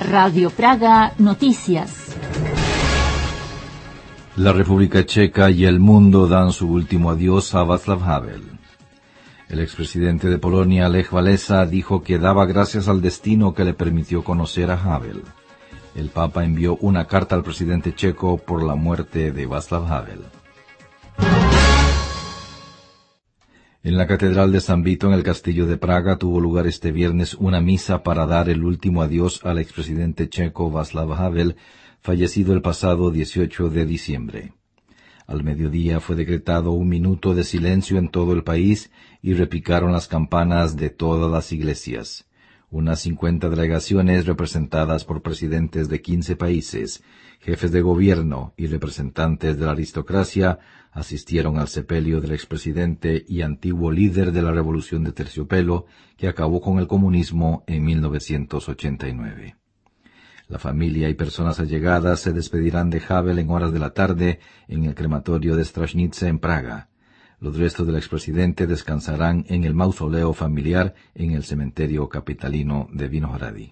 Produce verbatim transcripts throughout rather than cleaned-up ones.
Radio Praga Noticias. La República Checa y el mundo dan su último adiós a Václav Havel. El expresidente de Polonia, Lech Walesa, dijo que daba gracias al destino que le permitió conocer a Havel. El Papa envió una carta al presidente checo por la muerte de Václav Havel. En la Catedral de San Vito, en el Castillo de Praga, tuvo lugar este viernes una misa para dar el último adiós al expresidente checo Václav Havel, fallecido el pasado dieciocho de diciembre. Al mediodía fue decretado un minuto de silencio en todo el país y repicaron las campanas de todas las iglesias. Unas cincuenta delegaciones representadas por presidentes de quince países, jefes de gobierno y representantes de la aristocracia asistieron al sepelio del expresidente y antiguo líder de la Revolución de Terciopelo, que acabó con el comunismo en mil novecientos ochenta y nueve. La familia y personas allegadas se despedirán de Havel en horas de la tarde en el crematorio de Stražnice en Praga. Los restos del expresidente descansarán en el mausoleo familiar en el cementerio capitalino de Vinohrady.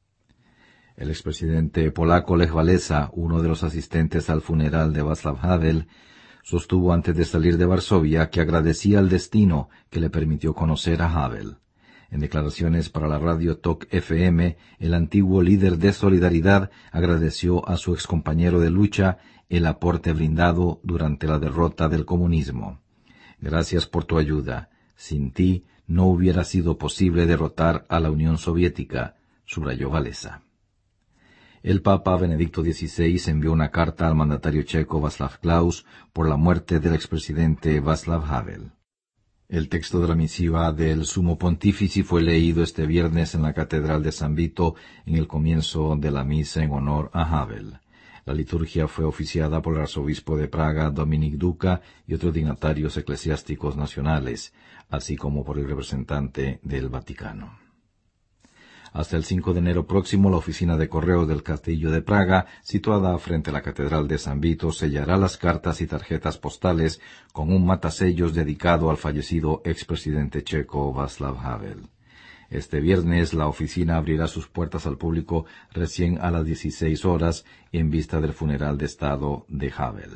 El expresidente polaco Lech Walesa, uno de los asistentes al funeral de Václav Havel, sostuvo antes de salir de Varsovia que agradecía al destino que le permitió conocer a Havel. En declaraciones para la radio Tok F M, el antiguo líder de Solidaridad agradeció a su excompañero de lucha el aporte brindado durante la derrota del comunismo. Gracias por tu ayuda. Sin ti no hubiera sido posible derrotar a la Unión Soviética, subrayó Walesa. El Papa Benedicto dieciséis envió una carta al mandatario checo Václav Klaus por la muerte del expresidente Václav Havel. El texto de la misiva del Sumo Pontífice fue leído este viernes en la Catedral de San Vito en el comienzo de la misa en honor a Havel. La liturgia fue oficiada por el arzobispo de Praga, Dominik Duka, y otros dignatarios eclesiásticos nacionales, así como por el representante del Vaticano. Hasta el cinco de enero próximo, la oficina de correos del Castillo de Praga, situada frente a la Catedral de San Vito, sellará las cartas y tarjetas postales con un matasellos dedicado al fallecido expresidente checo Václav Havel. Este viernes la oficina abrirá sus puertas al público recién a las dieciséis horas en vista del funeral de Estado de Havel.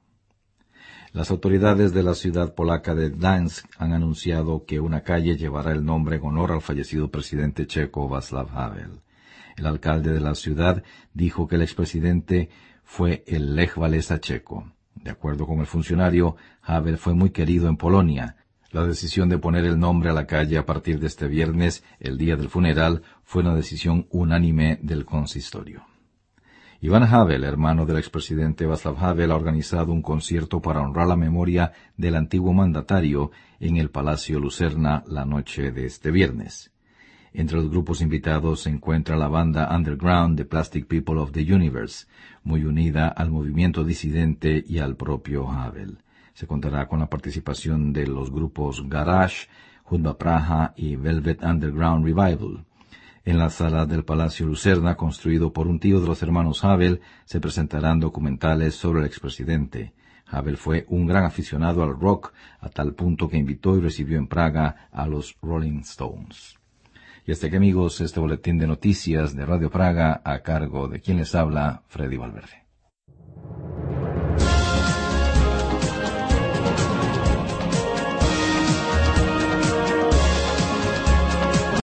Las autoridades de la ciudad polaca de Gdańsk han anunciado que una calle llevará el nombre en honor al fallecido presidente checo Václav Havel. El alcalde de la ciudad dijo que el expresidente fue el Lech Walesa checo. De acuerdo con el funcionario, Havel fue muy querido en Polonia. La decisión de poner el nombre a la calle a partir de este viernes, el día del funeral, fue una decisión unánime del consistorio. Iván Havel, hermano del expresidente Václav Havel, ha organizado un concierto para honrar la memoria del antiguo mandatario en el Palacio Lucerna la noche de este viernes. Entre los grupos invitados se encuentra la banda underground The Plastic People of the Universe, muy unida al movimiento disidente y al propio Havel. Se contará con la participación de los grupos Garage, Hudba Praha y Velvet Underground Revival. En la sala del Palacio Lucerna, construido por un tío de los hermanos Havel, se presentarán documentales sobre el expresidente. Havel fue un gran aficionado al rock, a tal punto que invitó y recibió en Praga a los Rolling Stones. Y hasta aquí, amigos, este boletín de noticias de Radio Praga a cargo de quien les habla, Freddy Valverde.